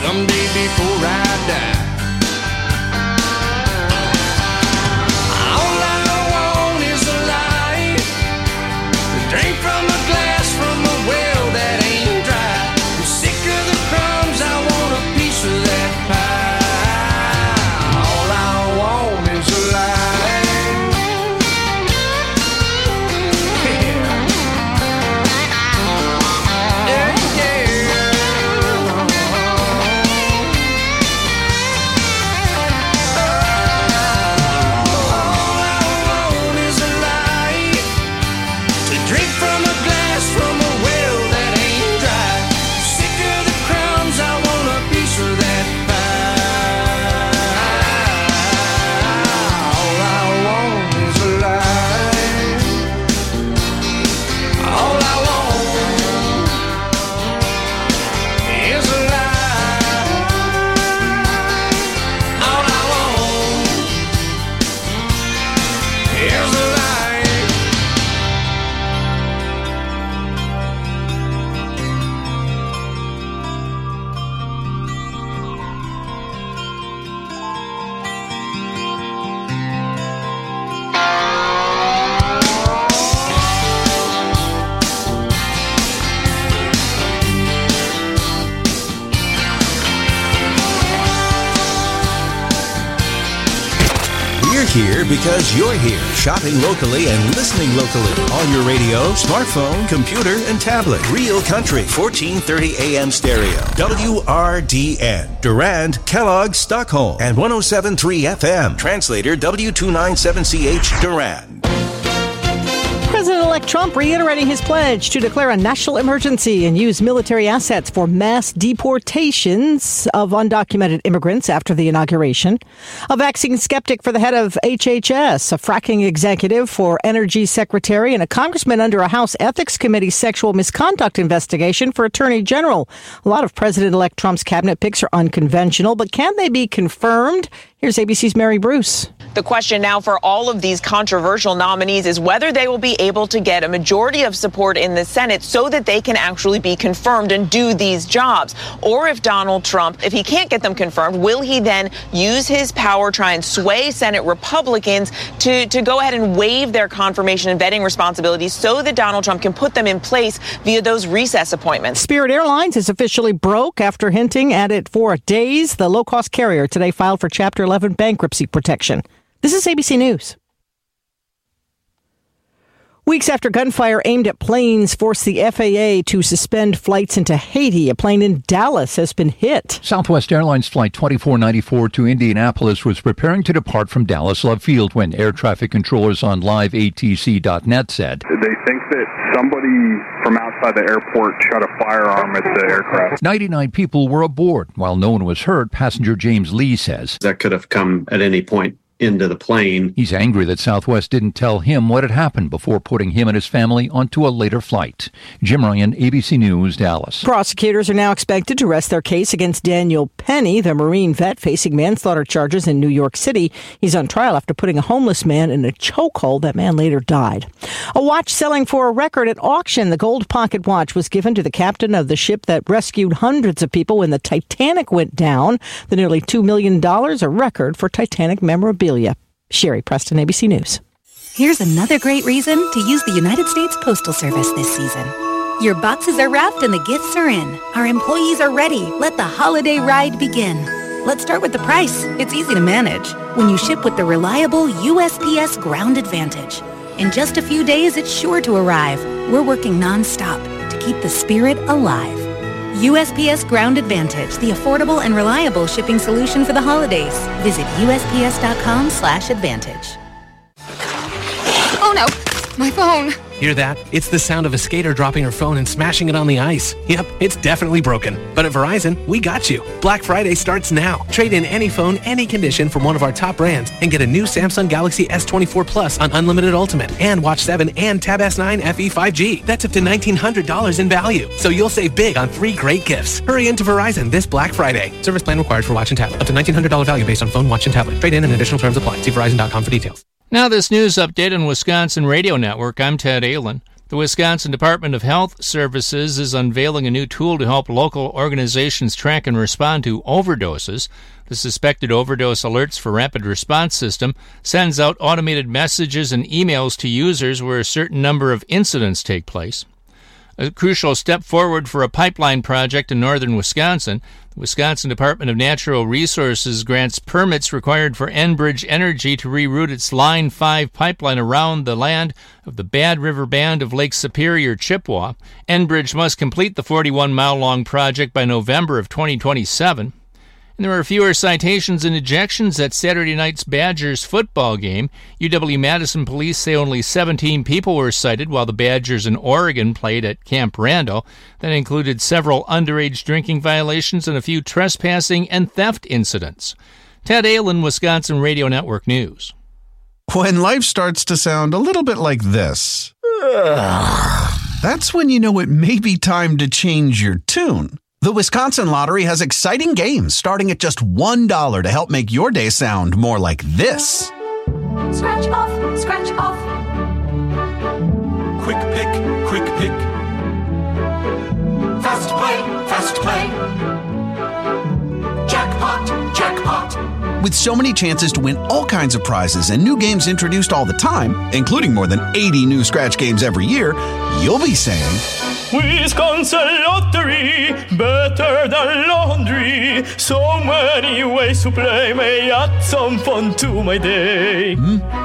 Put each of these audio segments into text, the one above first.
someday before I die. All I want is a life to drink from a glass from a well that ain't dry. I'm sick of the crumbs, I want a piece of that pie. All I want is a life. Yeah, all I want is a life to drink from a glass from a well that ain't dry. Sick of the crumbs, I want a piece of that pie. All I want is a life. All I want is a life. All I want is a life. We're here because you're here, shopping locally and listening locally. On your radio, smartphone, computer, and tablet. Real Country, 1430 AM stereo. WRDN. Durand, Kellogg, Stockholm. And 107.3 FM. Translator W297CH, Durand. President-elect Trump reiterating his pledge to declare a national emergency and use military assets for mass deportations of undocumented immigrants after the inauguration. A vaccine skeptic for the head of HHS, a fracking executive for Energy Secretary, and a congressman under a House Ethics Committee sexual misconduct investigation for Attorney General. A lot of President-elect Trump's cabinet picks are unconventional, but can they be confirmed? Here's ABC's Mary Bruce. The question now for all of these controversial nominees is whether they will be able to get a majority of support in the Senate so that they can actually be confirmed and do these jobs. Or if Donald Trump, if he can't get them confirmed, will he then use his power, try and sway Senate Republicans to go ahead and waive their confirmation and vetting responsibilities so that Donald Trump can put them in place via those recess appointments? Spirit Airlines is officially broke after hinting at it for days. The low-cost carrier today filed for Chapter 11 bankruptcy protection. This is ABC News. Weeks after gunfire aimed at planes forced the FAA to suspend flights into Haiti, a plane in Dallas has been hit. Southwest Airlines Flight 2494 to Indianapolis was preparing to depart from Dallas Love Field when air traffic controllers on liveatc.net said they think that somebody from outside the airport shot a firearm at the aircraft. 99 people were aboard. While no one was hurt, passenger James Lee says that could have come at any point into the plane. He's angry that Southwest didn't tell him what had happened before putting him and his family onto a later flight. Jim Ryan, ABC News, Dallas. Prosecutors are now expected to rest their case against Daniel Penny, the Marine vet facing manslaughter charges in New York City. He's on trial after putting a homeless man in a chokehold. That man later died. A watch selling for a record at auction. The gold pocket watch was given to the captain of the ship that rescued hundreds of people when the Titanic went down. The nearly $2 million, a record for Titanic memorabilia. Sherry Preston, ABC News. Here's another great reason to use the United States Postal Service this season. Your boxes are wrapped and the gifts are in. Our employees are ready. Let the holiday ride begin. Let's start with the price. It's easy to manage when you ship with the reliable USPS Ground Advantage. In just a few days, it's sure to arrive. We're working nonstop to keep the spirit alive. USPS Ground Advantage, the affordable and reliable shipping solution for the holidays. Visit USPS.com/advantage. Oh no, my phone. Hear that? It's the sound of a skater dropping her phone and smashing it on the ice. Yep, it's definitely broken. But at Verizon, we got you. Black Friday starts now. Trade in any phone, any condition from one of our top brands and get a new Samsung Galaxy S24 Plus on Unlimited Ultimate and Watch 7 and Tab S9 FE 5G. That's up to $1,900 in value. So you'll save big on 3 great gifts. Hurry into Verizon this Black Friday. Service plan required for Watch and Tablet. Up to $1,900 value based on phone, watch, and tablet. Trade in and additional terms apply. See Verizon.com for details. Now this news update on Wisconsin Radio Network. I'm Ted Ahlin. The Wisconsin Department of Health Services is unveiling a new tool to help local organizations track and respond to overdoses. The Suspected Overdose Alerts for Rapid Response System sends out automated messages and emails to users where a certain number of incidents take place. A crucial step forward for a pipeline project in northern Wisconsin. The Wisconsin Department of Natural Resources grants permits required for Enbridge Energy to reroute its Line 5 pipeline around the land of the Bad River Band of Lake Superior, Chippewa. Enbridge must complete the 41-mile-long project by November of 2027. And there were fewer citations and ejections at Saturday night's Badgers football game. UW-Madison police say only 17 people were cited while the Badgers in Oregon played at Camp Randall. That included several underage drinking violations and a few trespassing and theft incidents. Ted Aylin, Wisconsin Radio Network News. When life starts to sound a little bit like this, that's when you know it may be time to change your tune. The Wisconsin Lottery has exciting games starting at just $1 to help make your day sound more like this. Scratch off, scratch off. Quick pick, quick pick. Fast play, jackpot, jackpot. With so many chances to win all kinds of prizes and new games introduced all the time, including more than 80 new scratch games every year, you'll be saying, Wisconsin Lottery, better than laundry. So many ways to play, may add some fun to my day.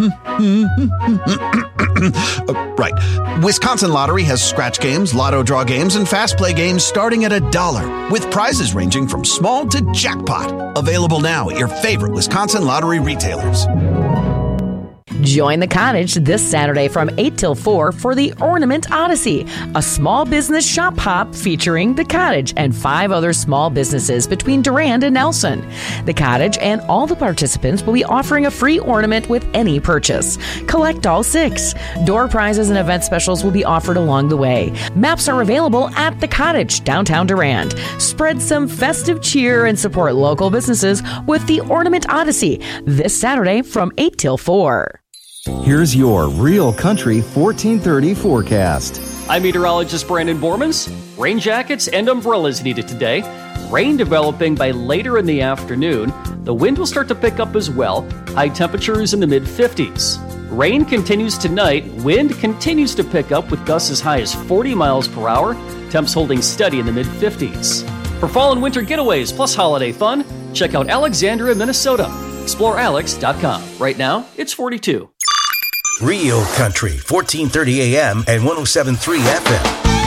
Right. Wisconsin Lottery has scratch games, lotto draw games, and fast play games starting at $1, with prizes ranging from small to jackpot. Available now at your favorite Wisconsin Lottery retailers. Join the Cottage this Saturday from 8 till 4 for the Ornament Odyssey, a small business shop hop featuring the Cottage and 5 other small businesses between Durand and Nelson. The Cottage and all the participants will be offering a free ornament with any purchase. Collect all 6. Door prizes and event specials will be offered along the way. Maps are available at the Cottage, downtown Durand. Spread some festive cheer and support local businesses with the Ornament Odyssey this Saturday from 8 till 4. Here's your Real Country 1430 forecast. I'm meteorologist Brandon Bormans. Rain jackets and umbrellas needed today. Rain developing by later in the afternoon. The wind will start to pick up as well. High temperatures in the mid-50s. Rain continues tonight. Wind continues to pick up with gusts as high as 40 miles per hour. Temps holding steady in the mid-50s. For fall and winter getaways plus holiday fun, check out Alexandria, Minnesota. ExploreAlex.com. Right now, it's 42. Real Country, 1430 AM and 107.3 FM.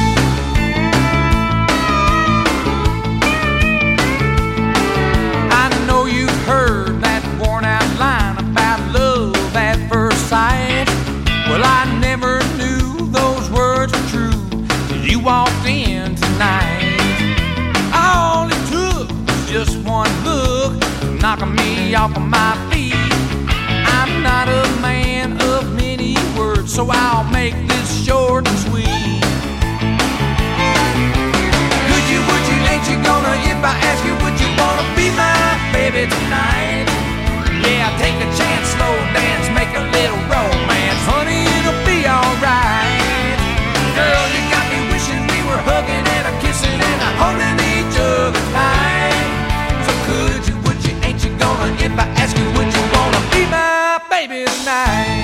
I know you've heard that worn out line about love at first sight. Well, I never knew those words were true till you walked in tonight. All it took was just one look, knocking me off of my feet. I'm not a man of many words, so I'll make this short and sweet. Could you, would you, ain't you gonna, if I ask you, would you wanna be my baby tonight? Yeah, take a chance, slow dance, make a little romance. Honey, it'll be alright. Girl, you got me wishing we were hugging and a kissing and a holding each other tight. So could you, would you, ain't you gonna, if I ask you, would you wanna be my baby tonight?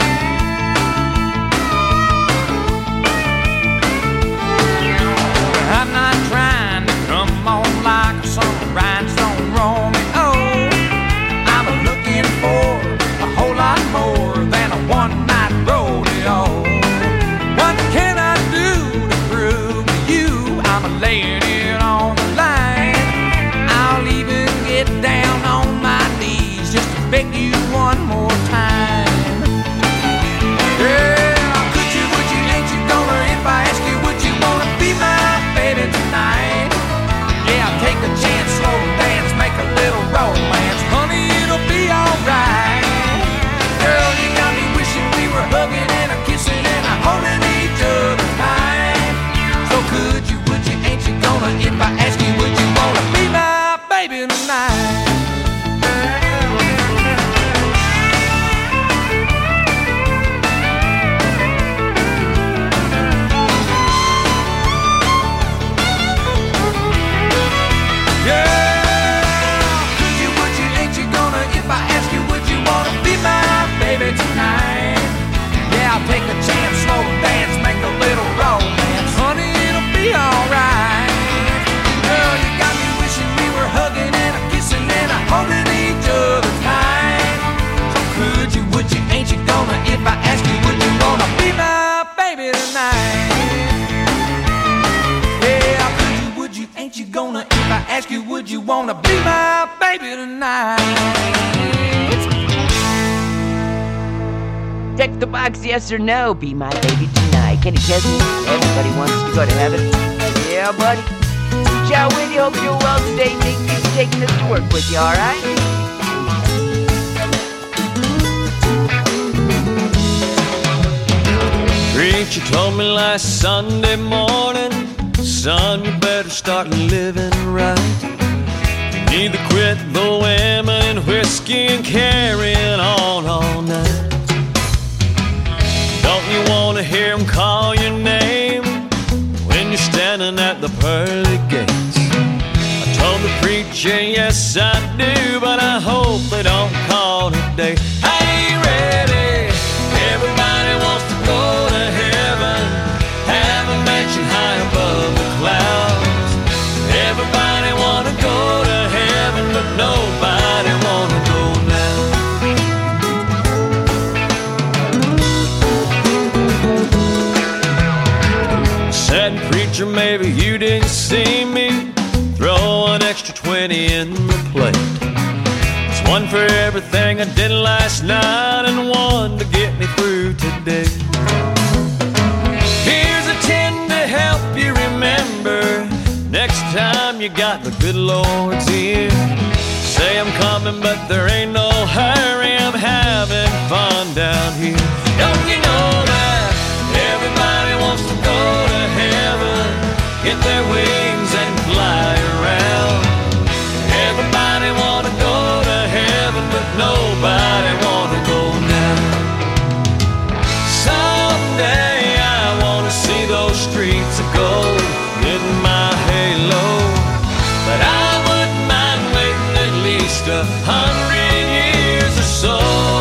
I'm not trying to come on like some rhinestone Romeo. I'm looking for a whole lot more than a one-night rodeo. What can I do to prove to you I'm laying it on the line? I'll even get down on my knees just to beg you one more time. Yeah, could you, would you, ain't you gonna, if I ask you, would you wanna be my baby tonight? Yeah, take a chance, slow dance, make a little romance. Honey, it'll be alright. Girl, you got me wishing we were hugging and a kissing and a holding each other tight. So could you, would you, ain't you gonna, if I ask you, would you wanna be my baby tonight? I ask you, would you wanna be my baby tonight? Text the box, yes or no. Be my baby tonight. Kenny Chesney, everybody wants to go to heaven. Yeah, buddy. Ciao with you. Hope you're well today. Nick keeps taking us to work with you, alright? Preacher told me last Sunday morning, son, you better start living right. You need to quit the women and whiskey and carrying on all night. Don't you want to hear them call your name when you're standing at the pearly gates? I told the preacher, yes I do, but I hope they don't call today. I ain't ready. Everybody wants to go to heaven, have a mansion high above the clouds. Everybody want to go to heaven, but nobody want to go now. Said, preacher, maybe you didn't see me throw an extra 20 in the plate. It's one for everything I did last night and one to get me through today. Here's a 10 to help you remember next time you got the good Lord's ear. Say I'm coming, but there ain't no hurry. I'm having fun down here. Don't you know that everybody wants to go to heaven, get their wings and fly around? Everybody want to go to heaven, but nobody want to go now. Someday I want to see those streets of gold in my halo, but I wouldn't mind waiting at least 100 years or so.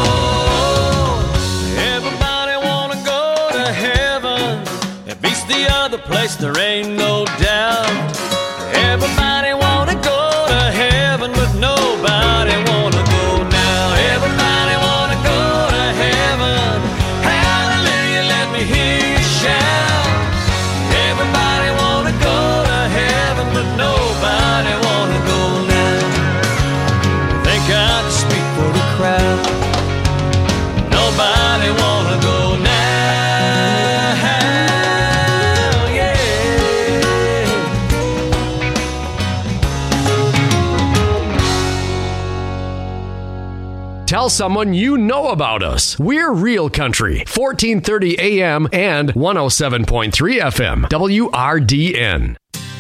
Everybody want to go to heaven, it beats the other place, there ain't no doubt. Everybody want to go to heaven, but nobody want to go now. Everybody want to go to heaven, hallelujah, let me hear you shout. Everybody want to go to heaven, but nobody want to go now. Think I can speak for the crowd, nobody want to go now. Tell someone you know about us. We're Real Country, 1430 AM and 107.3 FM, WRDN.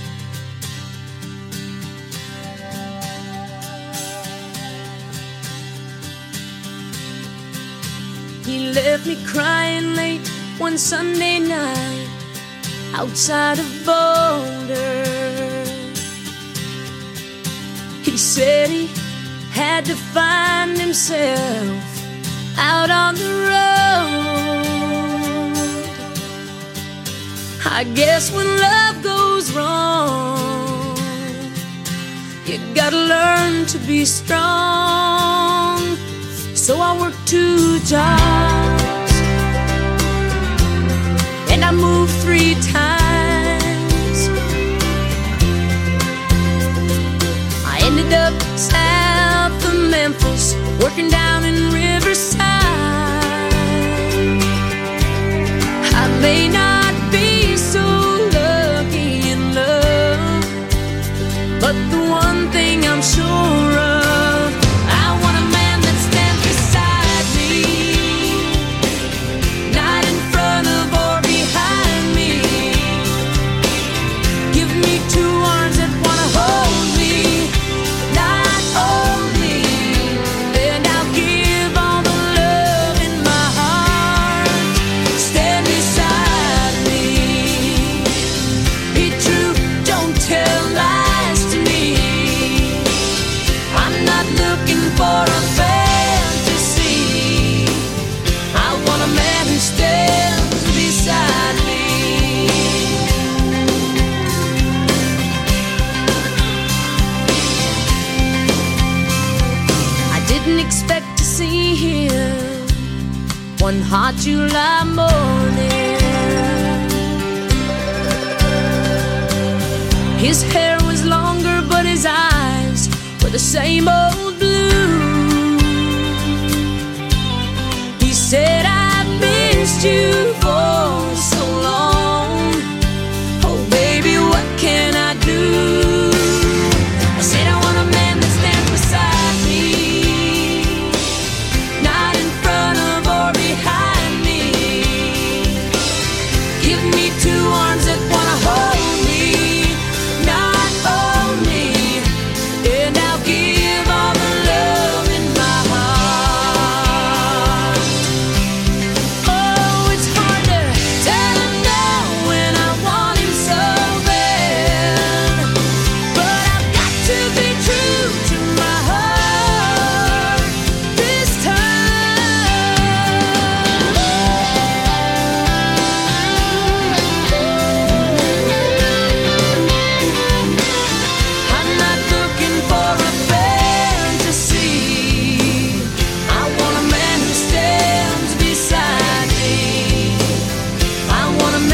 He left me crying late one Sunday night outside of Boulder. He said he had to find himself out on the road. I guess when love goes wrong, you gotta learn to be strong. So I worked 2 jobs and I moved 3 times. I ended up south of Memphis, working down in Riverside. I may not be so lucky in love, but the one thing I'm sure of, I want a man that stands beside me, not in front of or behind me. Give me 2 arms that wanna hold me, not only, and I'll give all the love in my heart. Stand beside me, be true, don't tell lies to me. I'm not looking for a fantasy, I want a man who stands beside me. I didn't expect to see him one hot July morning. His hair was longer, but his the same old blues. He said, I've missed you for so long. Oh, baby, what can I do? I said, I want a man that stands beside me, not in front of or behind me. Give me two arms that wanna hold me, not own me, and I'll give all the love in my heart. Oh, it's hard to tell him no when I want him so bad, but I've got to be true to my heart this time. I'm not looking for a fantasy. I want a man who stands beside me. I want a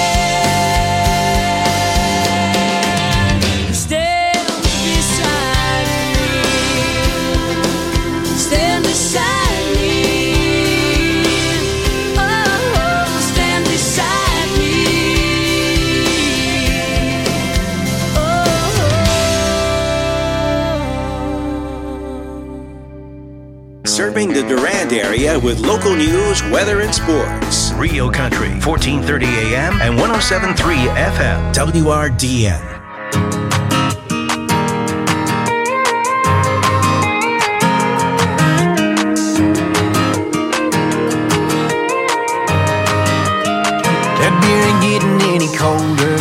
man who stands beside me. Stand beside me. Oh, stand beside me. Serving the Durand area with local news, weather, and sports. Rio Country, 1430 AM and 107.3 FM. WRDN. That beer ain't getting any colder,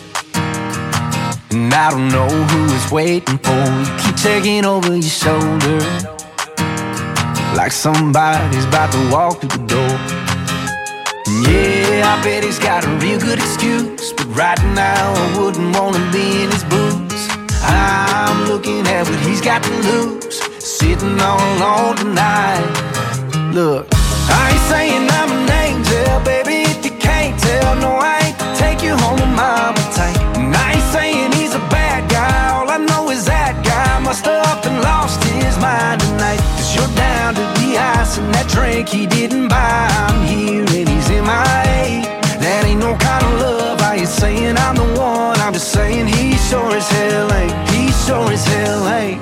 and I don't know who it's waiting for. You keep checking over your shoulder, like somebody's about to walk through the door. And yeah, I bet he's got a real good excuse, but right now I wouldn't wanna be in his boots. I'm looking at what he's got to lose, sitting all alone tonight. Look, I ain't saying I'm an angel, baby, if you can't tell. No, I ain't to take you home with mama tight. And I ain't saying he's a bad guy, all I know is that guy must have up and lost his mind tonight. Cause you're down to the ice and that drink he didn't buy. I'm here and he's MIA. That ain't no kind of love. I ain't saying I'm the one, I'm just saying he sure as hell ain't. He sure as hell ain't.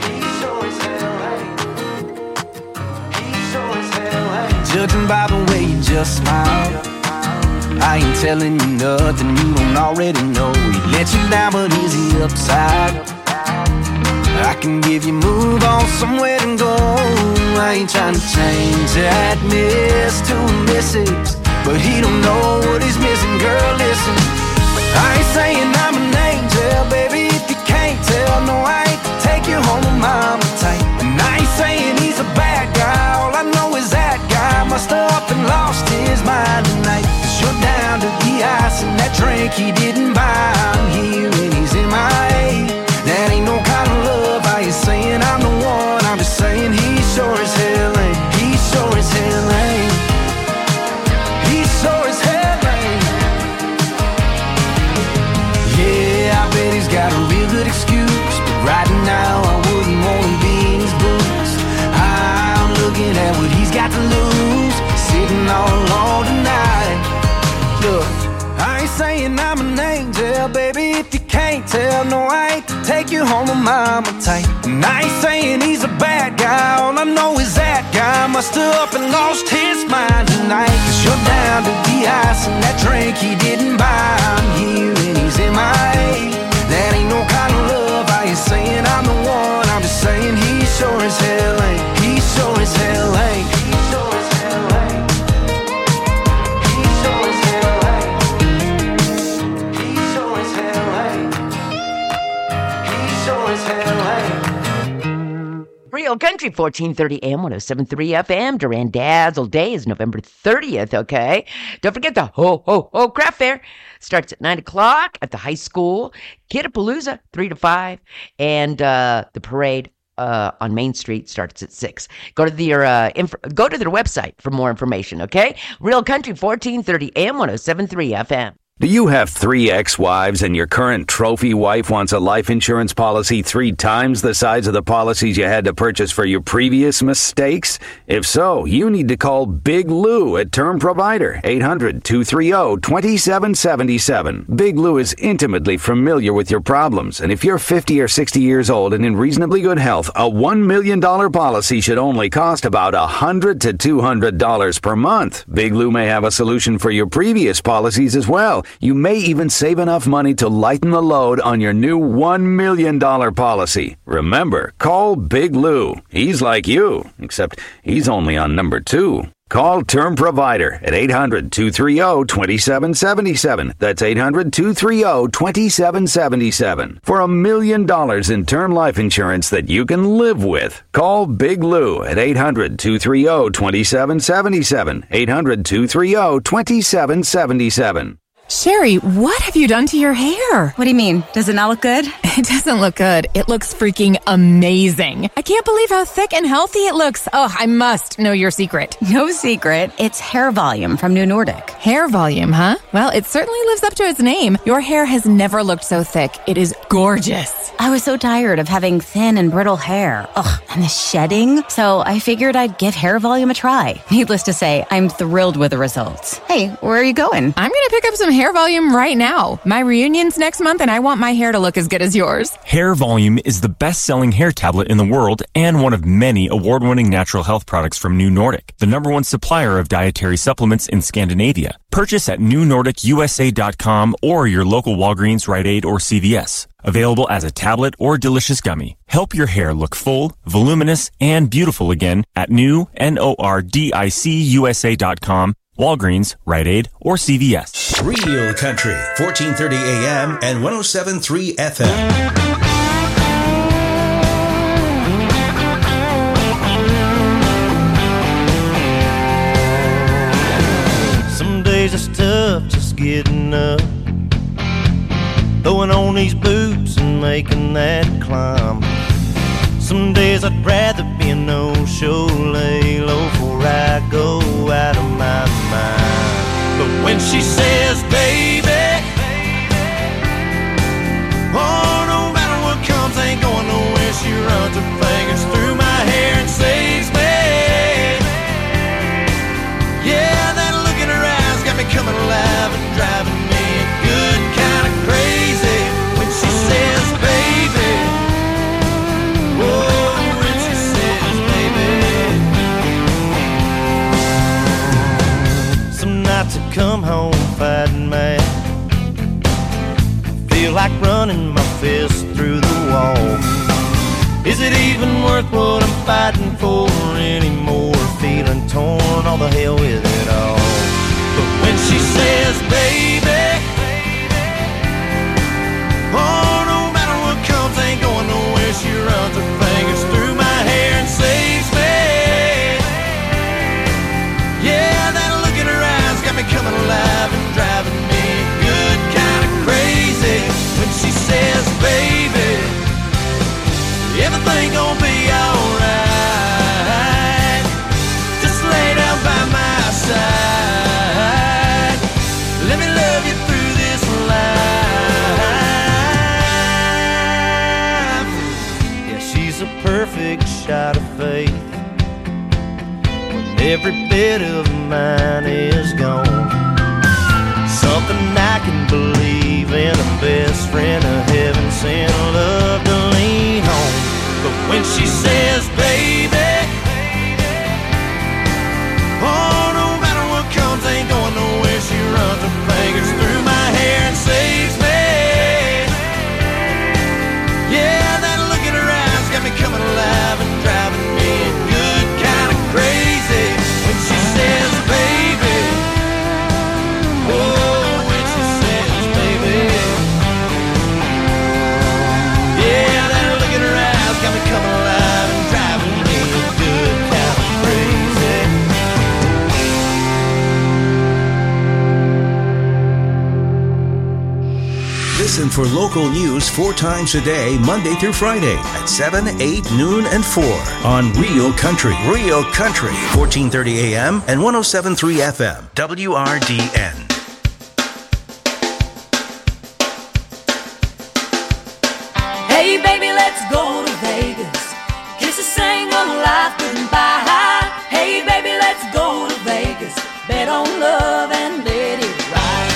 Judging by the way you just smile, I ain't telling you nothing you don't already know. He let you down, but is he upside? I can give you move on somewhere to go. I ain't trying to change that miss to a missus, but he don't know what he's missing. Girl, listen, I ain't saying I'm an angel, baby, if you can't tell. No, I ain't to take you home with mama tight. And I ain't saying he's a bad guy, all I know is that guy must have up and lost his mind tonight. Cause you're down to the ice and that drink he didn't buy. I'm here and he's MIA. That ain't no kind of love. I ain't saying I'm the one, I'm just saying he sure as hell ain't. He sure as hell ain't. He sure as hell ain't. Yeah, I bet he's got a real good excuse, but right now I wouldn't wanna be in his boots. I'm looking at what he's got to lose, sitting all alone tonight. Look, I ain't saying I'm an angel, baby, if you can't tell. No, I ain't to take you home with mama tight. And I ain't saying he's a bad guy, all I know is that guy must have up and lost his mind tonight. Cause you're down to the ice and that drink he didn't buy. I'm here and he's MIA. That ain't no kind of love. I ain't saying I'm the one, I'm just saying he sure as hell ain't. He sure as hell ain't. He sure as hell ain't. He sure as hell ain't. He sure as hell ain't. He sure as hell ain't. Rio Country, 1430 AM, 107.3 FM. Durand Dazzle Day is November 30th, okay? Don't forget the Ho Craft Fair. Starts at 9 o'clock at the high school. Kidapalooza, 3 to 5. And the parade on Main Street starts at 6. Go to their website for more information, okay? Real Country, 1430 AM, 107.3 FM. Do you have 3 ex-wives and your current trophy wife wants a life insurance policy 3 times the size of the policies you had to purchase for your previous mistakes? If so, you need to call Big Lou at Term Provider, 800-230-2777. Big Lou is intimately familiar with your problems, and if you're 50 or 60 years old and in reasonably good health, a $1 million policy should only cost about $100 to $200 per month. Big Lou may have a solution for your previous policies as well. You may even save enough money to lighten the load on your new $1 million policy. Remember, call Big Lou. He's like you, except he's only on number 2. Call Term Provider at 800-230-2777. That's 800-230-2777. For $1 million in term life insurance that you can live with. Call Big Lou at 800-230-2777. 800-230-2777. Sherry, what have you done to your hair? What do you mean? Does it not look good? It doesn't look good. It looks freaking amazing. I can't believe how thick and healthy it looks. Oh, I must know your secret. No secret. It's Hair Volume from New Nordic. Hair Volume, huh? Well, it certainly lives up to its name. Your hair has never looked so thick. It is gorgeous. I was so tired of having thin and brittle hair. Ugh, and the shedding. So I figured I'd give Hair Volume a try. Needless to say, I'm thrilled with the results. Hey, where are you going? I'm going to pick up some Hair Volume right now. My reunion's next month and I want my hair to look as good as yours. Hair Volume is the best-selling hair tablet in the world and one of many award-winning natural health products from New Nordic, the #1 supplier of dietary supplements in Scandinavia. Purchase at newnordicusa.com or your local Walgreens, Rite Aid, or CVS. Available as a tablet or delicious gummy. Help your hair look full, voluminous, and beautiful again at newnordicusa.com, Walgreens, Rite Aid, or CVS. Real Country, 1430 AM and 107.3 FM. Some days it's tough just getting up, throwing on these boots and making that climb. Some days I'd rather be a no-show, lay low before I go out of my mind. But when she says, baby, oh, no matter what comes, ain't going nowhere, she runs her fingers through my hair and saves me. Yeah, that look in her eyes got me coming alive and driving me good kind of crazy. When she says, baby, whoa, when she says, baby. Some nights I come home fighting mad, feel like running my fist through the wall. Is it even worth what I'm fighting for anymore? Feeling torn, all the hell with it all. But when she says, baby, oh, no matter what comes, ain't going nowhere, she runs her fingers through my hair and saves me. Yeah, that look in her eyes got me coming alive and driving me good kind of crazy. When she says, baby, everything gon' be alright, just lay down by my side, let me love you through this life. Yeah, she's a perfect shot of faith when every bit of mine is gone. Something I can believe in, a best friend, a heaven sent love to lean on. But when she says, baby, oh, no matter what comes, ain't going nowhere, she runs her fingers through my hair and saves me. Yeah, that look in her eyes got me coming alive and driving me good kind of crazy. When she says, baby, oh, when she says, baby, yeah, that look in her eyes got me coming alive and driving me good kind of crazy. Listen for local news 4 times a day, Monday through Friday at 7, 8, noon, and 4 on Real Country. Real Country, 1430 AM and 107.3 FM. WRDN. let's go to Vegas. Kiss a single life goodbye. Hey, baby, let's go to Vegas. Bet on love and let it ride.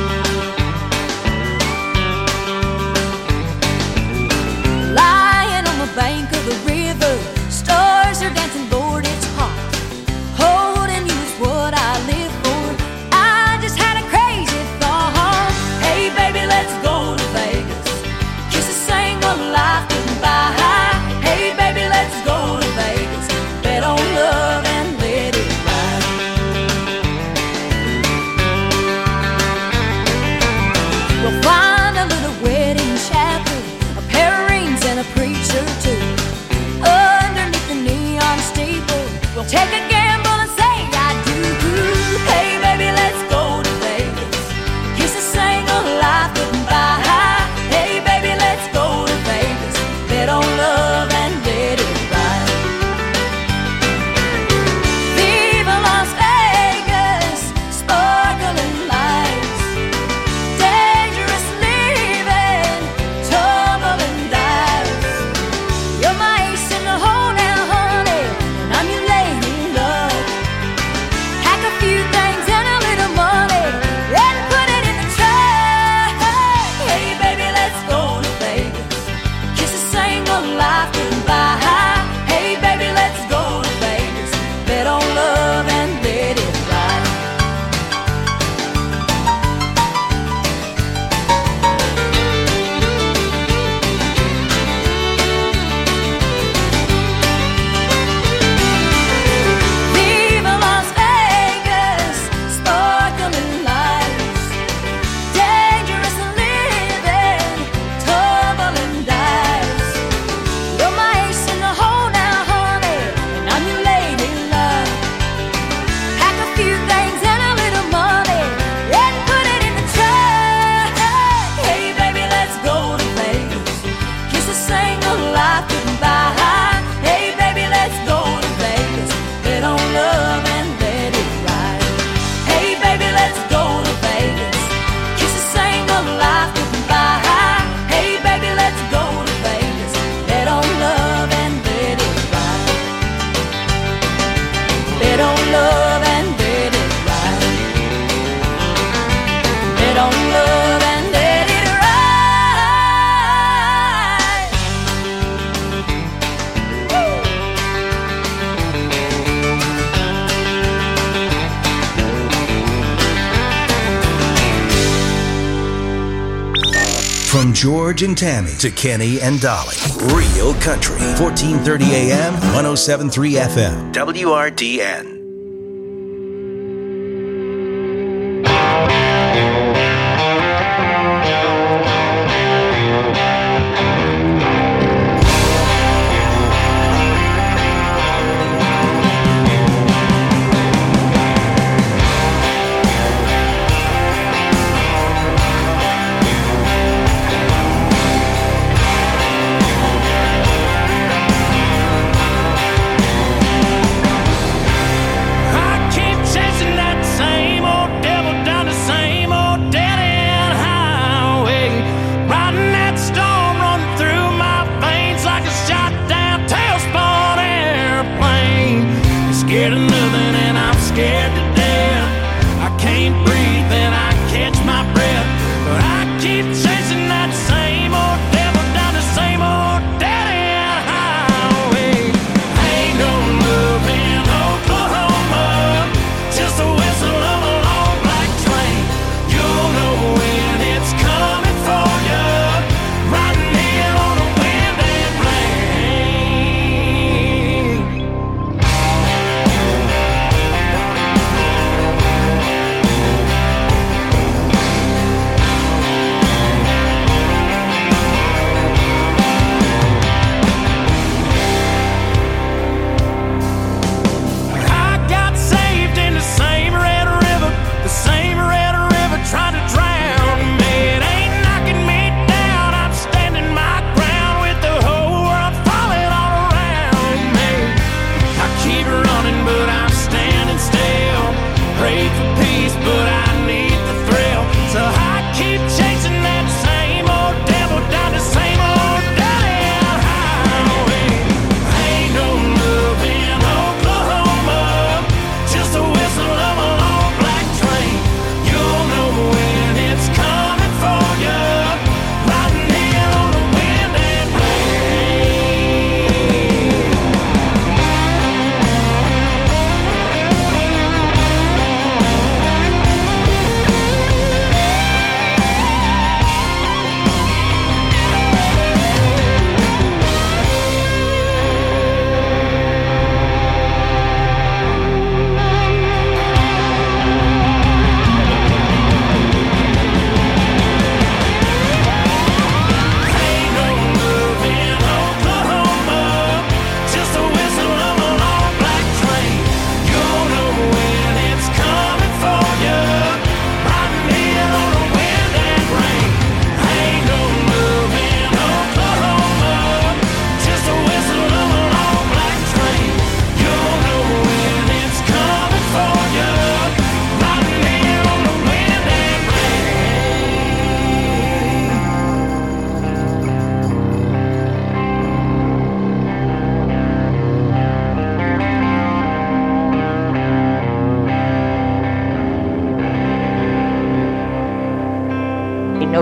Lying on the bank of the river, stars are dancing, Lord, it's hot. Holding you is what I live for. I just had a crazy thought. Hey, baby, let's go to Vegas. Kiss a single life goodbye. Hey, baby, let's go to Vegas. Bet on love and let it ride. We'll find a little wedding chapel, a pair of rings and a preacher too. Underneath the neon steeple, we'll take a gamble and say I do. Hey, baby, let's go to Vegas. Kiss a single life goodbye. Hey, baby, let's go to Vegas. Bet on love and let it ride. Viva Las Vegas, sparkling lights, dangerous living, tumbling dice. You're my ace in the hole now, honey, and I'm your lady love. Pack a few things and a little money, and put it in the truck. Hey, baby, let's go to Vegas. Kiss a single life goodbye. Hey, baby, let's go to Vegas. Bet on love and let it ride. Viva Las Vegas, sparkling lights, dangerous living, tumbling dice. You're my ace in the hole now, honey, and I'm your lady love. Pack a few things and a little money, and put it in the truck. Hey, baby, let's go to Vegas. Kiss a single life goodbye. Hey, baby, let's go to Vegas. Bet on love and let it ride. Hey, baby, let's go to Vegas. Kiss a single life goodbye. Hey, baby, let's go to Vegas. Bet on love and let it ride. Bet on love and let it ride. Bet on love and let it ride. From George and Tammy to Kenny and Dolly. Real Country. 1430 AM, 107.3 FM. WRDN.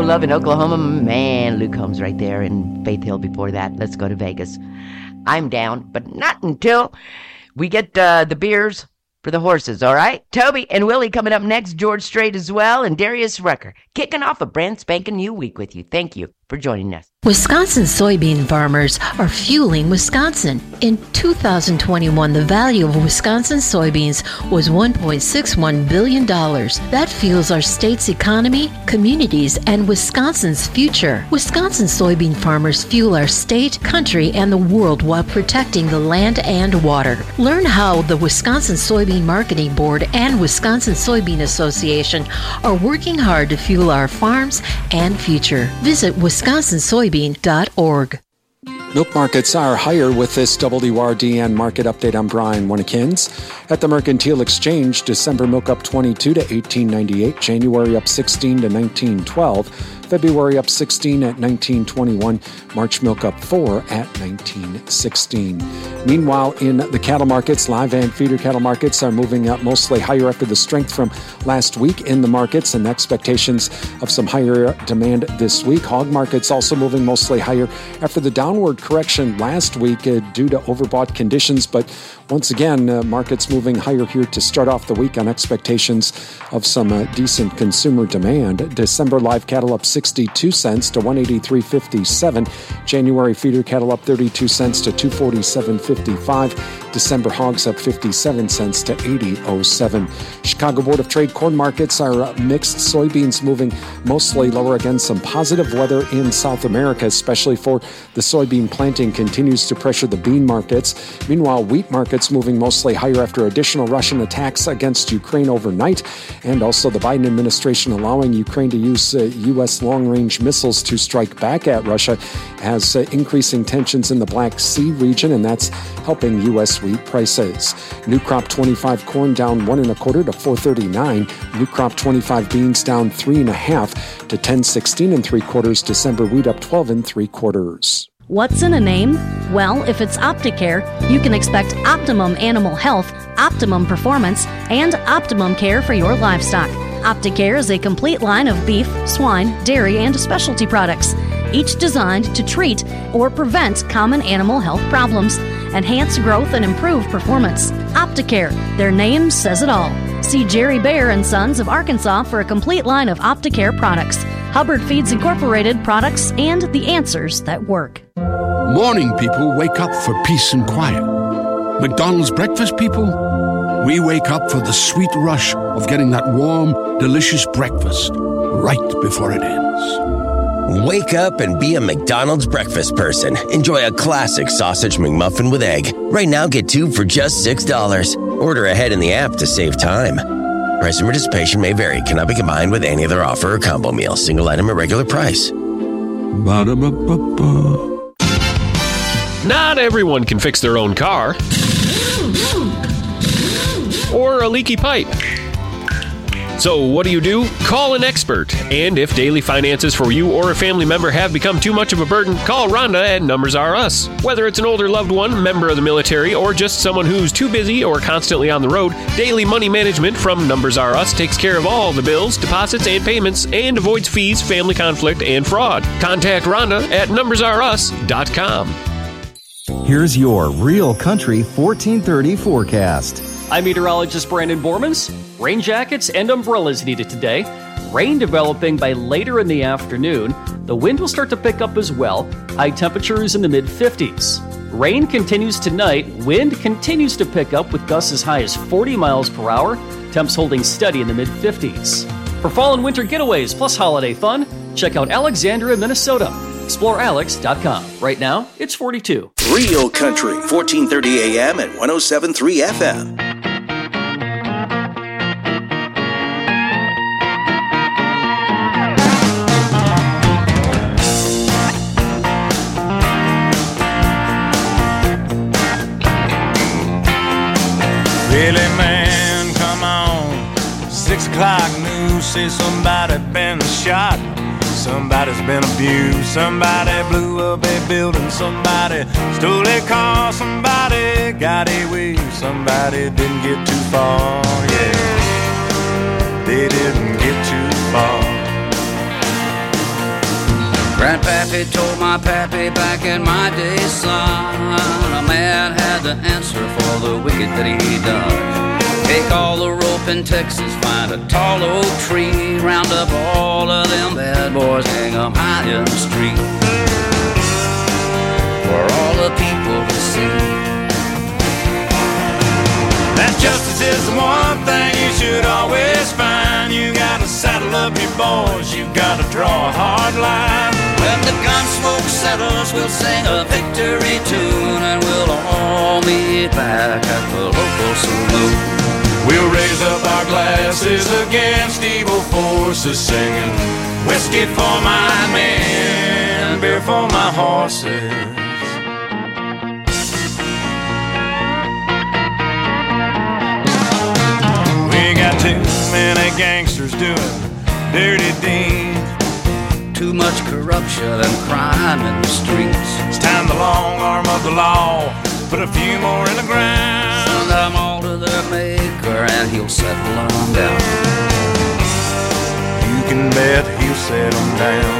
Show Love in Oklahoma. Man, Luke Combs right there, and Faith Hill before that. Let's go to Vegas. I'm down, but not until we get the beers for the horses, all right? Toby and Willie coming up next, George Strait as well, and Darius Rucker kicking off a brand spanking new week with you. Thank you for joining us. Wisconsin soybean farmers are fueling Wisconsin. In 2021, the value of Wisconsin soybeans was $1.61 billion. That fuels our state's economy, communities, and Wisconsin's future. Wisconsin soybean farmers fuel our state, country, and the world while protecting the land and water. Learn how the Wisconsin Soybean Marketing Board and Wisconsin Soybean Association are working hard to fuel our farms and future. Visit wisconsinsoybean.org. Milk markets are higher with this WRDN market update. I'm Brian Winnekins. At the Mercantile Exchange, December milk up 22 to $18.98, January up 16 to $19.12, February up 16 at $19.21, March milk up 4 at $19.16. Meanwhile, in the cattle markets, live and feeder cattle markets are moving up mostly higher after the strength from last week in the markets and expectations of some higher demand this week. Hog markets also moving mostly higher after the downward correction last week due to overbought conditions, but once again, markets moving higher here to start off the week on expectations of some decent consumer demand. December live cattle up 62 cents to $183.57. January feeder cattle up 32 cents to $247.55. December hogs up 57 cents to $80.07. Chicago Board of Trade corn markets are mixed. Soybeans moving mostly lower. Again, some positive weather in South America, especially for the soybean planting, continues to pressure the bean markets. Meanwhile, wheat markets moving mostly higher after additional Russian attacks against Ukraine overnight, and also the Biden administration allowing Ukraine to use U.S. long-range missiles to strike back at Russia has increasing tensions in the Black Sea region, and that's helping U.S. wheat prices. New crop 25 corn down 1 1/4 to $4.39. New crop 25 beans down 3 1/2 to $10.16 3/4. December wheat up 12 3/4. What's in a name? Well, if it's Opticare, you can expect optimum animal health, optimum performance, and optimum care for your livestock. Opticare is a complete line of beef, swine, dairy, and specialty products, each designed to treat or prevent common animal health problems, enhance growth, and improve performance. Opticare, their name says it all. See Jerry Bear and Sons of Arkansas for a complete line of Opticare products, Hubbard Feeds Incorporated products, and the answers that work. Morning people wake up for peace and quiet. McDonald's breakfast people, we wake up for the sweet rush of getting that warm, delicious breakfast right before it ends. Wake up and be a McDonald's breakfast person. Enjoy a classic sausage McMuffin with egg. Right now, get 2 for just $6. Order ahead in the app to save time. Price and participation may vary. Cannot be combined with any other offer or combo meal. Single item at regular price. Ba-da-ba-ba-ba. Not everyone can fix their own car or a leaky pipe. So what do? Call an expert. And if daily finances for you or a family member have become too much of a burden, call Rhonda at Numbers R Us. Whether it's an older loved one, member of the military, or just someone who's too busy or constantly on the road, Daily Money Management from Numbers R Us takes care of all the bills, deposits, and payments and avoids fees, family conflict, and fraud. Contact Rhonda at numbersrus.com. Here's your Real Country 1430 forecast. I'm meteorologist Brandon Bormans. Rain jackets and umbrellas needed today. Rain developing by later in the afternoon. The wind will start to pick up as well. High temperatures in the mid-50s. Rain continues tonight. Wind continues to pick up with gusts as high as 40 miles per hour. Temps holding steady in the mid-50s. For fall and winter getaways plus holiday fun, check out Alexandria, Minnesota. ExploreAlex.com. Right now, it's 42. Real Country, 1430 AM and 107.3 FM. Really, man, come on. 6 o'clock news says somebody been shot. Somebody's been abused. Somebody blew up a building. Somebody stole a car. Somebody got away. Somebody didn't get too far. Yeah, they didn't get too far. Grandpappy told my pappy back in my day, son, a man had to answer for the wicked that he done. Take all the rope in Texas, find a tall oak tree, round up all of them bad boys, hang 'em high in the street for all the people to see. That justice is the one thing you should always find. You gotta saddle up your boys, you gotta draw a hard line. When the gun smoke settles, we'll sing a victory tune, and we'll all meet back at the local saloon. We'll raise up our glasses against evil forces, singing whiskey for my men, beer for my horses. We got too many gangsters doing dirty deeds, too much corruption and crime in the streets. It's time the long arm of the law put a few more in the ground. Send them all to their maker and he'll settle them down. You can bet he'll set them down.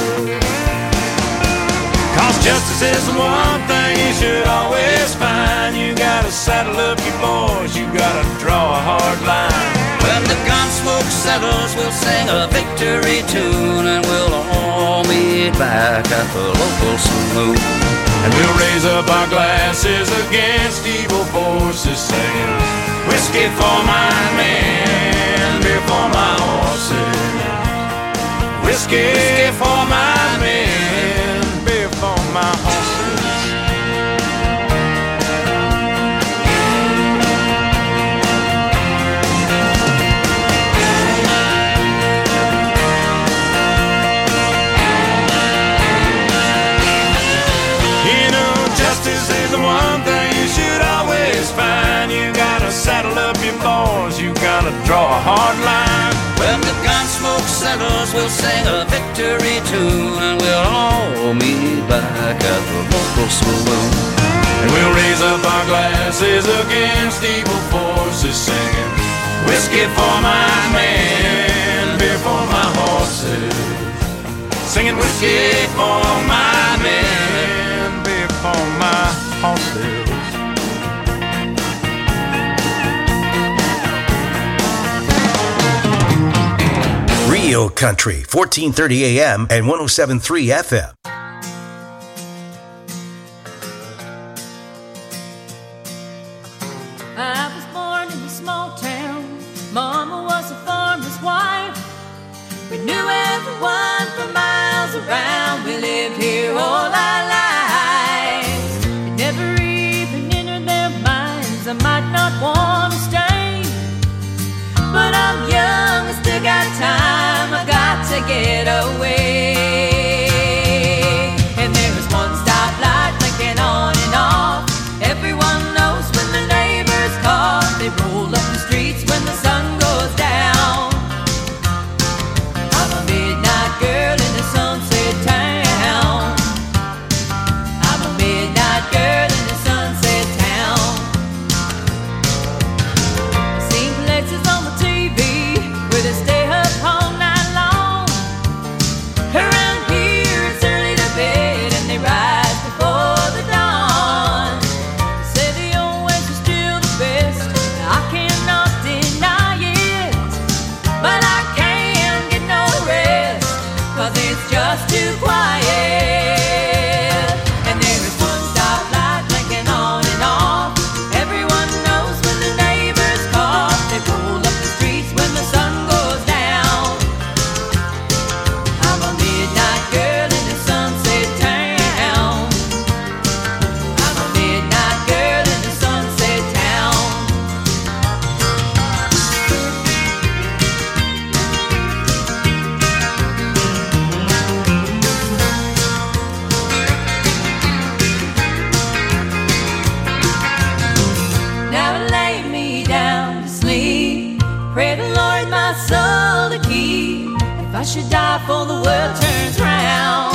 'Cause justice is the one thing you should always find. You gotta saddle up your boys, you gotta draw a hard line. When the gun smoke settles, we'll sing a victory tune, and we'll all meet back at the local saloon. And we'll raise up our glasses against evil forces, singing whiskey for my men, beer for my horses. Whiskey for my men, beer for my horses. Justice is the one thing you should always find. You gotta saddle up your boys, you gotta draw a hard line. When the gun smoke settles, we'll sing a victory tune, and we'll all meet back at the local saloon. And we'll raise up our glasses against evil forces, singing whiskey for my men, beer for my horses. Singing whiskey for my men, beer for my horses. Real Country, 1430 AM and 107.3 FM. I was born in a small town. Mama was a farmer's wife. We knew everyone for miles around. We lived here all our lives. It never even entered their minds I might not want to stay. But I'm young, I still got time. I got to get away. And there was one stoplight blinking on and off. Everyone knows when the neighbors cough. They roll up the streets when the sun goes down. I'm a midnight girl in a sunset town. I'm a midnight girl in a sunset town. I've seen places on the TV where they stay up all night long. Around here it's early to bed and they rise before the dawn. Say the old ways are still the best, I cannot deny it. But I can't get no rest, 'cause it's just too quiet. And there is one stoplight blinking on and off. Everyone knows when the neighbors cough. They roll up the streets when the sun goes down. I'm a midnight girl in a sunset town. I'm a midnight girl in a sunset town. Now I lay me down to sleep. Pray the Lord my soul to keep. If I should die before the world turns round,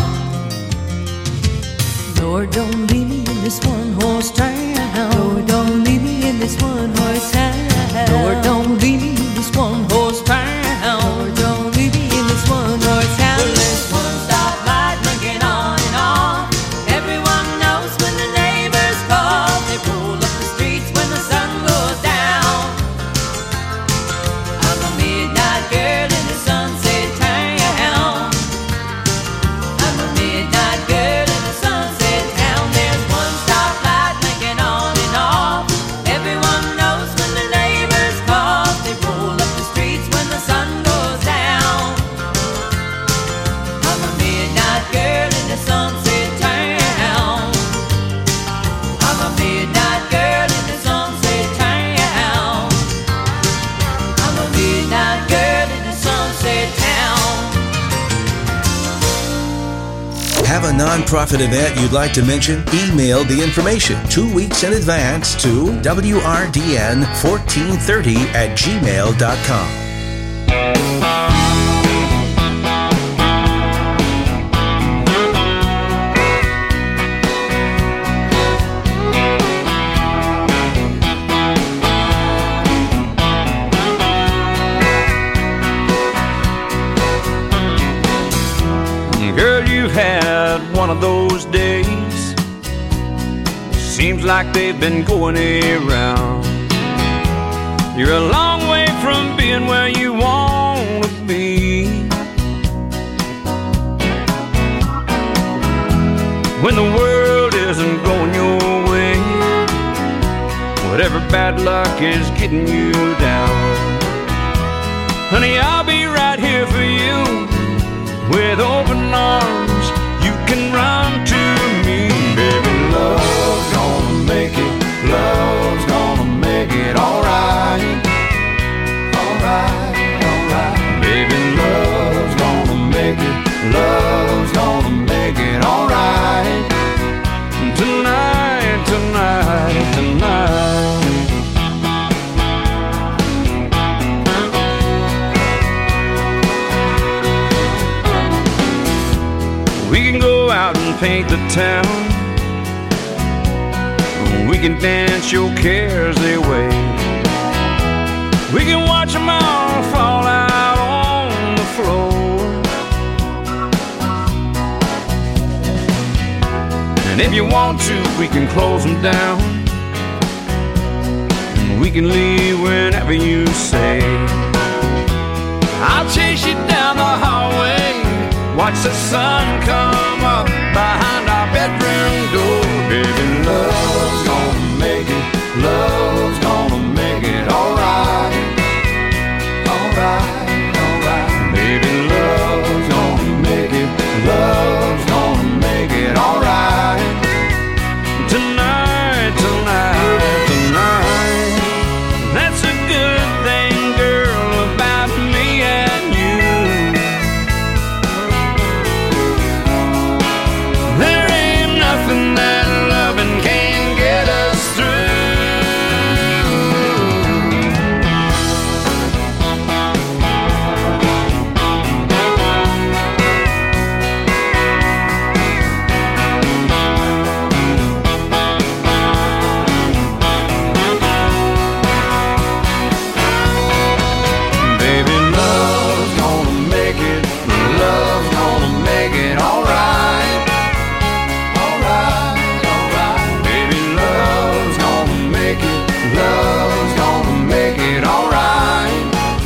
Lord, don't leave me in this one-horse town. Lord, don't leave me in this one-horse town. Lord, don't leave me in this one-horse town. Lord, don't leave me in this one-horse town. Well, there's one stoplight blinking nonprofit event you'd like to mention? Email the information 2 weeks in advance to wrdn1430@gmail.com. Girl, you've had one of those days. Seems like they've been going around. You're a long way from being where you want to be. When the world isn't going your way, whatever bad luck is getting you down, honey, I'll be right here for you. With open arms, you can run to me. Baby, love's gonna make it. Love's gonna make it alright. Alright, alright. Baby, love's gonna make it. Love's gonna make it alright. Tonight, tonight, tonight. We can go out and paint the town. We can dance your cares away. We can watch them all fall out on the floor. And if you want to, we can close them down. We can leave whenever you say. I'll chase you down the hallway, watch the sun come up behind our bedroom door. Baby, love's gonna make it. Love's gonna make it alright. Alright, alright. Baby, love's gonna make it. Love's gonna make it alright. Tonight, tonight, tonight. That's a good thing, girl, about me and you. There ain't nothing that loving can get us through. Baby, love's gonna make it. Love's gonna make it alright. Alright, alright. Baby, love's gonna make it. Love's gonna make it alright.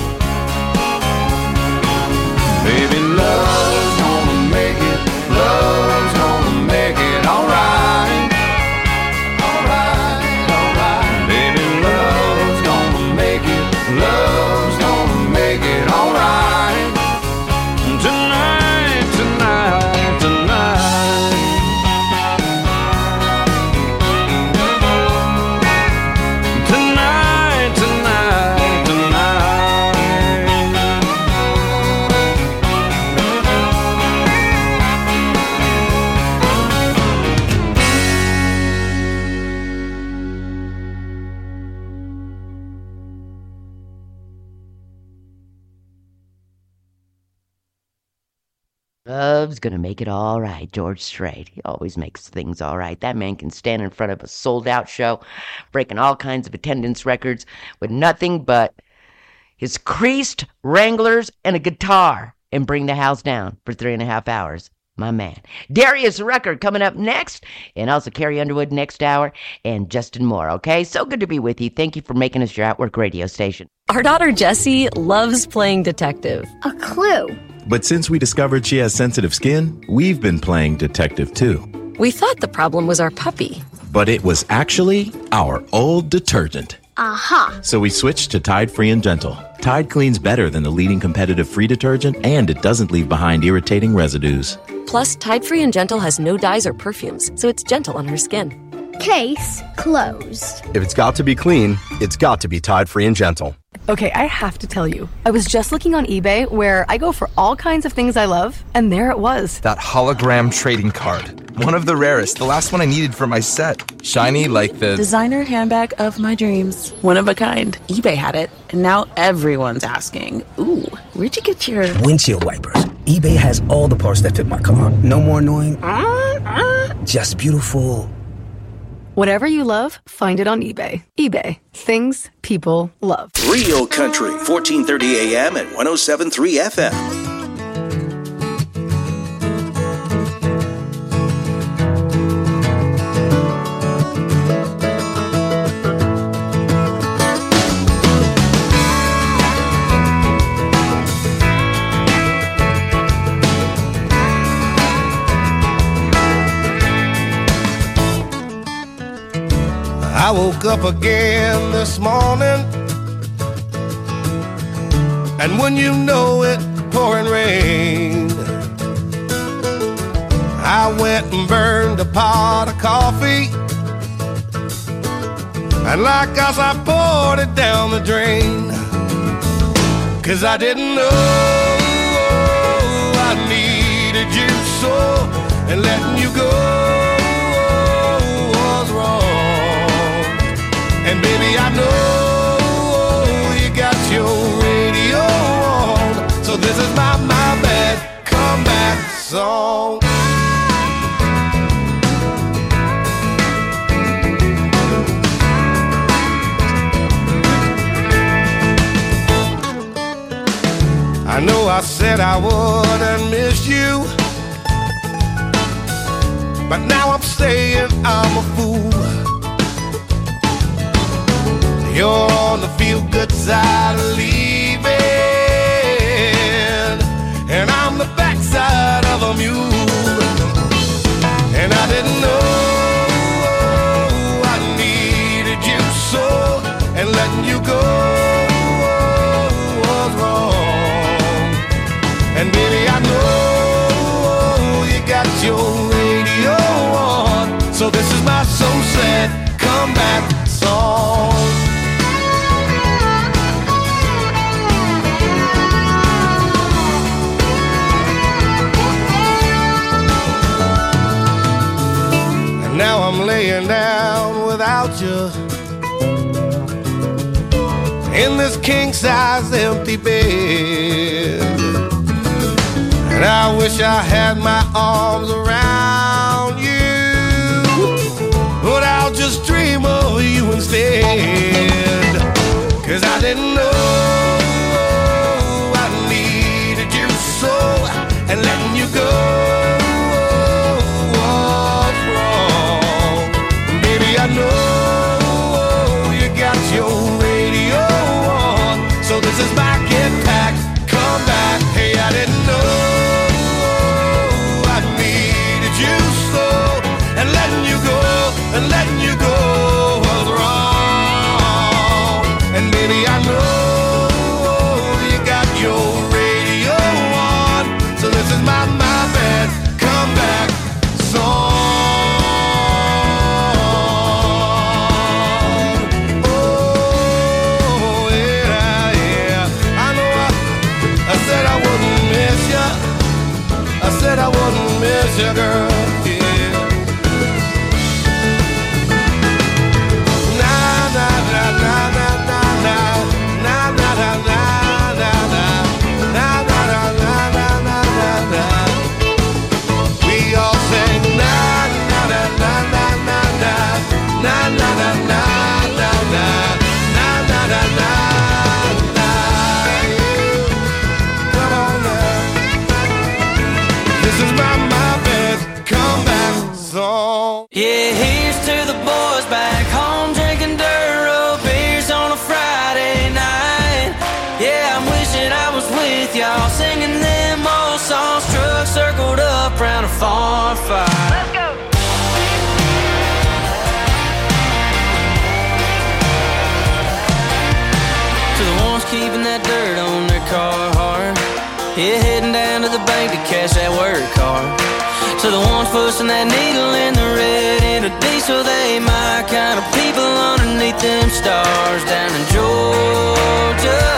Baby, love's gonna make it. Love's gonna make it alright. Alright, alright. Baby, love's gonna make it. Love's gonna make it alright. Tonight, tonight, tonight. Tonight, tonight, tonight. Love's gonna make it all right, George Strait. He always makes things all right. That man can stand in front of a sold-out show, breaking all kinds of attendance records with nothing but his creased Wranglers and a guitar and bring the house down for 3.5 hours. My man. Darius Rucker coming up next, and also Carrie Underwood next hour, and Justin Moore, okay? So good to be with you. Thank you for making us your Outwork radio station. Our daughter Jessie loves playing detective. A clue. But since we discovered she has sensitive skin, we've been playing detective too. We thought the problem was our puppy. But it was actually our old detergent. Aha. So we switched to Tide Free and Gentle. Tide cleans better than the leading competitive free detergent, and it doesn't leave behind irritating residues. Plus, Tide Free and Gentle has no dyes or perfumes, so it's gentle on her skin. Case closed. If it's got to be clean, it's got to be Tide Free and Gentle. Okay, I have to tell you, I was just looking on eBay where I go for all kinds of things I love, and there it was. That hologram trading card. One of the rarest, the last one I needed for my set. Shiny like the... designer handbag of my dreams. One of a kind. eBay had it, and now everyone's asking, ooh, where'd you get your... windshield wipers. eBay has all the parts that fit my car. No more annoying... just beautiful... Whatever you love, find it on eBay. eBay. Things people love. Real Country, 1430 AM and 107.3 FM. I woke up again this morning, and when you know it, pouring rain. I went and burned a pot of coffee, and like us I poured it down the drain. 'Cause I didn't know I needed you so, and letting you go was wrong. And baby, I know you got your radio on, so this is my bad comeback song. I know I said I wouldn't miss you, but now I'm saying I'm a fool. You're on the feel-good side of leaving, and I'm the backside of a mule. And I didn't know I needed you so, and letting you go was wrong. And baby, I know you got your radio on, so this is my so sad comeback song. Now I'm laying down without you in this king-size empty bed, and I wish I had my arms around you, but I'll just dream of you instead. 'Cause I didn't know I needed you so, and letting you go I know you got your radio on, so this is my get back, come back. Hey, I didn't know I needed you so, and letting you go was wrong. And baby, I know you got your radio on, so this is my bad comeback song. I wouldn't miss you, girl, yeah. Na na na na na na na na na na na na na na na na. We all sing na na na na na na na na na na na na na na na. Yeah, here's to the boys back home drinking Duro beers on a Friday night. Yeah, I'm wishing I was with y'all singing them old songs, trucks circled up round a farm fire. Let's go! To the ones keeping that dirt on their car hard, yeah, heading down to the bank to cash that work card. To the ones pushing that needle in the red in a diesel, they my kind of people underneath them stars down in Georgia.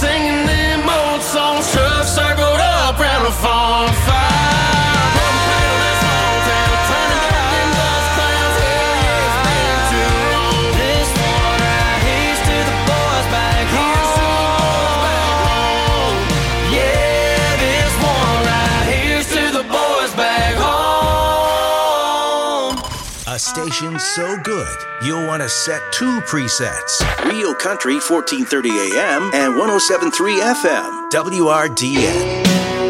singing them old songs. Trucks circled up round a farm fire. A station so good, you'll want to set two presets. Real Country 1430 AM and 107.3 FM, WRDN.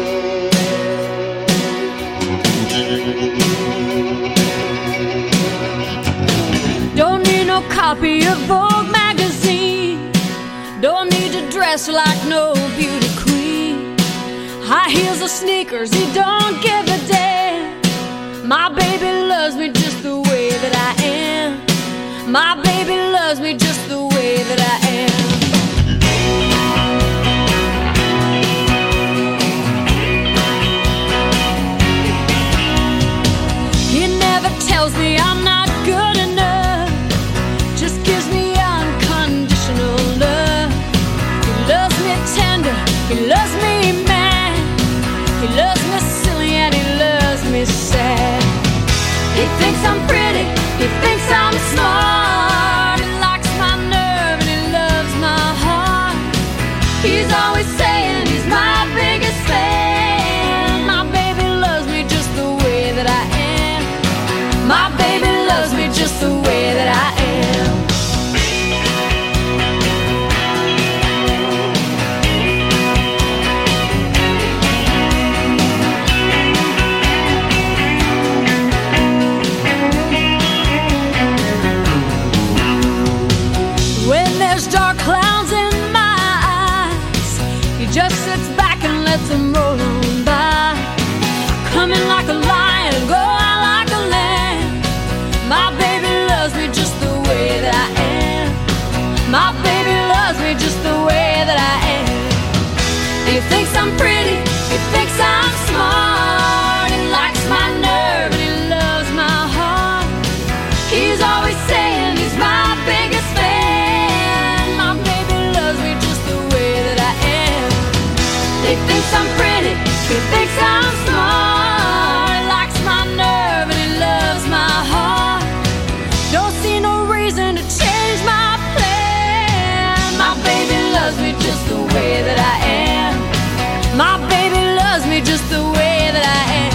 Don't need no copy of Vogue magazine. Don't need to dress like no beauty queen. High heels or sneakers, he don't give a damn. My baby loves me just the way that I am. My baby loves me just the way that I am. He never tells me I'm not good enough. Just gives me unconditional love. He loves me tender, he loves me mad. He loves me silly and he loves me sad. He thinks I'm pretty, he thinks I'm smart. He likes my nerve and he loves my heart. He's always saying he's my biggest fan. My baby loves me just the way that I am. My baby loves me just the way that I am. Dark clouds in my eyes, he just sits back and lets them roll on by. Come in like a lion and go out like a lamb. My baby loves me just the way that I am. My baby loves me just the way that I am. He thinks I'm pretty, he thinks I'm smart. He likes my nerve and he loves my heart. He's always saying he's my biggest fan. He thinks I'm pretty, he thinks I'm smart. He likes my nerve and he loves my heart. Don't see no reason to change my plan. My baby loves me just the way that I am. My baby loves me just the way that I am.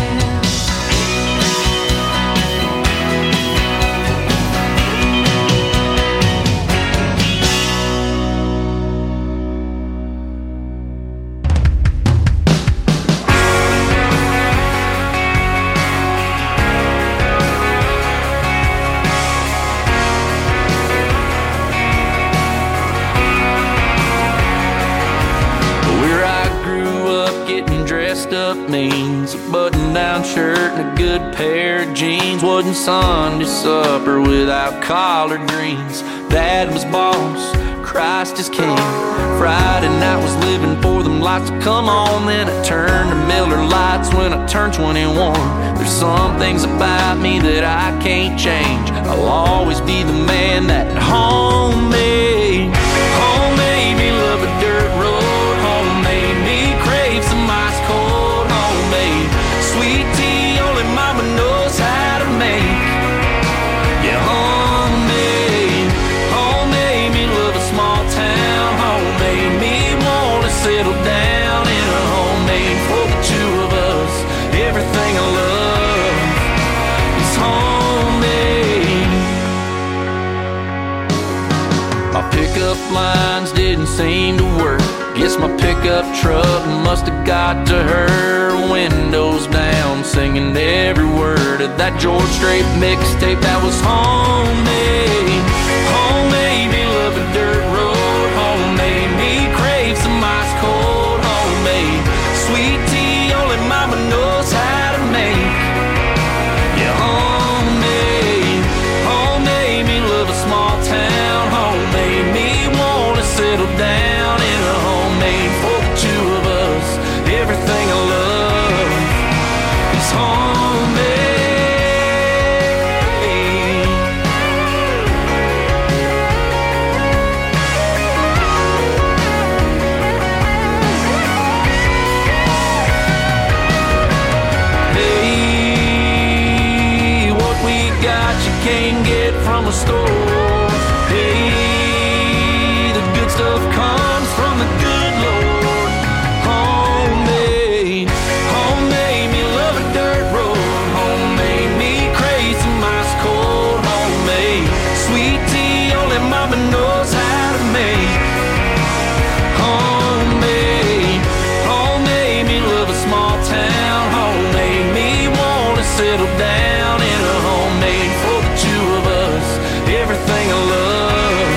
Up means a button-down shirt and a good pair of jeans. Wasn't Sunday supper without collard greens. Dad was boss, Christ is king. Friday night was living for them lights to come on. Then I turned to Miller Lights when I turned 21. There's some things about me that I can't change. I'll always be the man that home made. Home made me love a dirt road. Home made me crave some ice cold. Sweet tea only mama knows how to make. Yeah, homemade me love a small town. Homemade me wanna settle down in a homemade for the two of us. Everything I love is homemade. My pickup lines didn't seem to work. Guess my pickup truck must have got to her. Windows down, singing every word of that George Strait mixtape that was homemade.